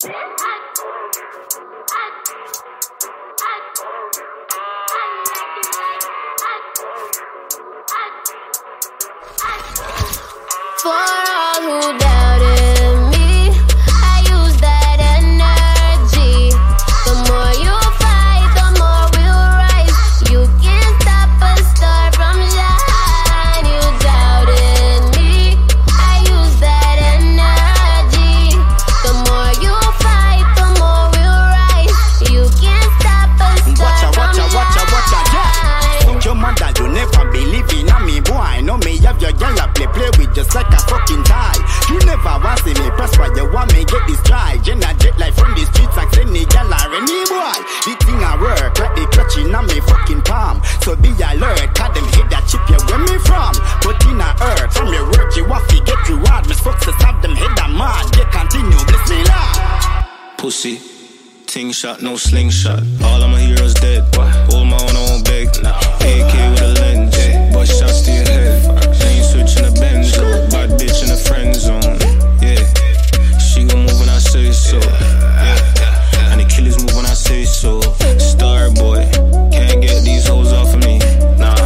For all who doubted me, I use that energy. The more you fight, the more we'll rise. You can't stop a star from shine. You doubted me, I use that energy. The more you fight, the more we'll rise. You can't stop a star from shine. Fuck your mother, you never believe in me, boy. No me have your girl play with just like a fucking tie. You never want see me prosper, you want me get this try. Jenna jet like from the streets like any gal or any boy. The thing I work like the clutching on me fucking palm. So be alert, cause them hit that chip you where me from. But in a earth, from your work you want to get reward. Me success have them hit that mad. They continue, bless me Lord. Pussy, ting shot, no slingshot. All of my heroes dead. Hold my own, I won't beg. AK with a lens, bust shots to your head. Then you switch in the Benz, bad bitch in the friend zone. Yeah, she gon' move when I say so. Yeah, and the killers move when I say so. Star boy, can't get these hoes off of me. Nah,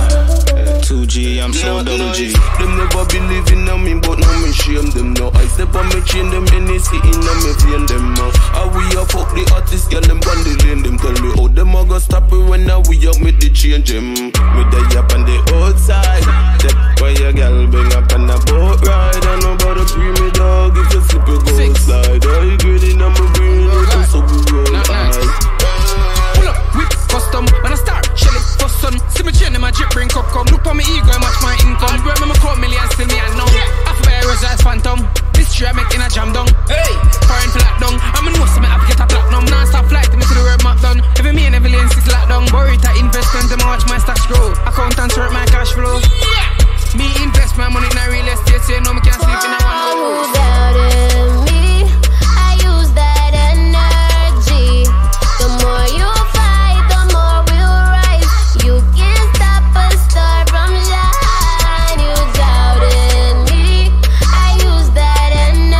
2G, I'm so double G. Them never believe in me, but now me shame them now. I step on me chain them, any sitting on me vein them now. How we a fuck the artists, girl them bandolin them. Tell me how them a go stop it when now we up with the change them. Me die up on the outside. Check where your girl bring up on the boat ride. I know about the free me dog, if you slip you go slide. I greedy on my brain, it's so good. Pull up, whip, custom, when I start, shell it for sun. See me chain in my drip, bring cup come. Look on me ego and match my income. Remember me call millions, still me I know. Half a result phantom. History I make in a jam down. Hey, foreign flat down. I'm a know see me have to get a platinum. Non-stop flight, me to the word map done. Every me and every lane six locked down. Borrowed to investment, them watch my stocks grow. Accountants work my cash flow. Me invest my money in a real estate, so you know me can't sleep in a one who doubted me, I use that energy. The more you fight, the more we'll rise. You can't stop a star from shine. You doubted me, I use that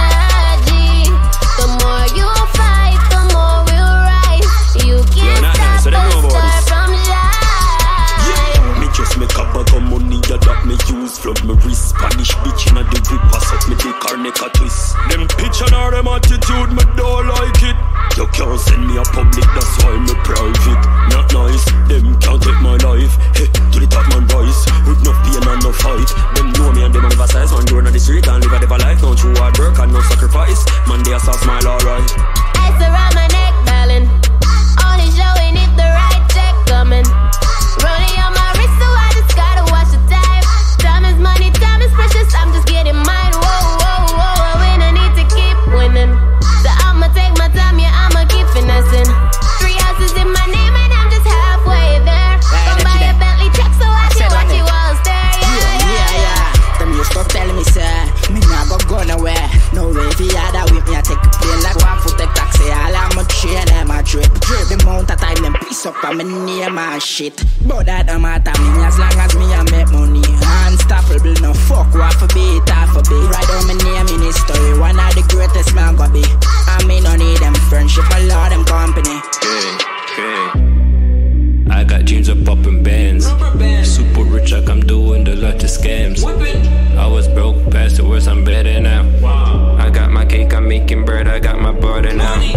energy. The more you fight, the more we'll rise. You can't stop a star from shine. Me just make up a gun money that me use. Flood me wrist, Spanish bitch in a the whip. Pass up me dick or neck a twist. Them pitch and all them attitude, me don't like it. You can't send me a public, that's why me private. Not nice, them can't take my life. Hey, to the top man rise, with no pain and no fight. Them know me and them never size. Man going on the street and live a different life. No true hard work and no sacrifice. Man they a soft smile alright. Ice around my neck, darling. Only showing if the right check coming. Rolling on my wrist, so I just gotta watch the time. Time is money, time is precious. I'm just getting mine. Whoa, whoa, whoa. I win, I need to keep winning. So I'ma take my time, yeah, I'ma keep finessing. 3 houses in my name, and I'm just halfway there. Come buy a Bentley check, so I can watch you all stare. Yeah. Them used to tell me, sir, me not go nowhere. No way if you had that with me, I take a plane like one foot a taxi. All I'm a train, I'm a drip. The amount of time them piece up on me name and shit. But that don't matter me, as long as me I make money. Unstoppable, no fuck, what for be, it half for be. Write down my name in history, one of the greatest man go be. I mean, no need them friendship, I love them company. I got dreams of popping bands. Super rich like I'm doing the lot of scams. I was broke, past the worst, I'm better now. I got my cake, I'm making bread, I got my brother now.